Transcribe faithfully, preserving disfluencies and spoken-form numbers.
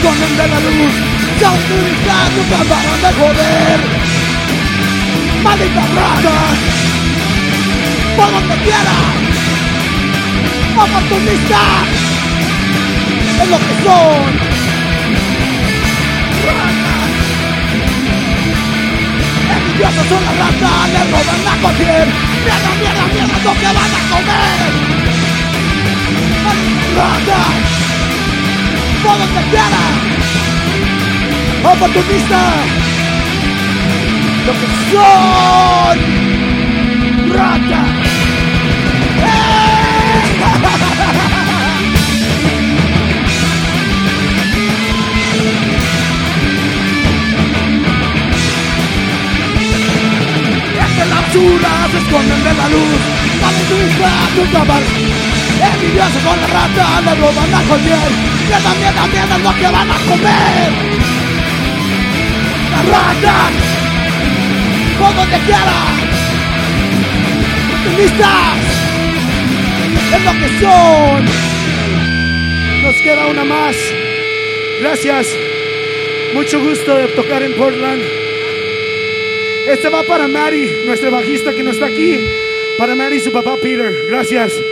esconden de la luz. Son turistas, nunca paran de joder. Malditas ratas, por donde quiera. Oportunistas, es lo que son. Ratas, envidiosos son las ratas, le roban a cualquier. Mierda, mierda, mierda, es lo que van a comer. Ratas, por donde quiera. Oportunistas, lo que son. Ratas. Entre la basura se esconden de la luz. Malditas, nunca van. Envidiosos con la rata, le roban a cualquier. Mierda, mierda, mierda, es lo que van a comer. Las ratas, por donde quiera. Optimistas, es lo que son. Nos queda una más. Gracias. Mucho gusto de tocar en Portland. Este va para Mary, nuestra bajista que no está aquí. Para Mary y su papá Peter. Gracias.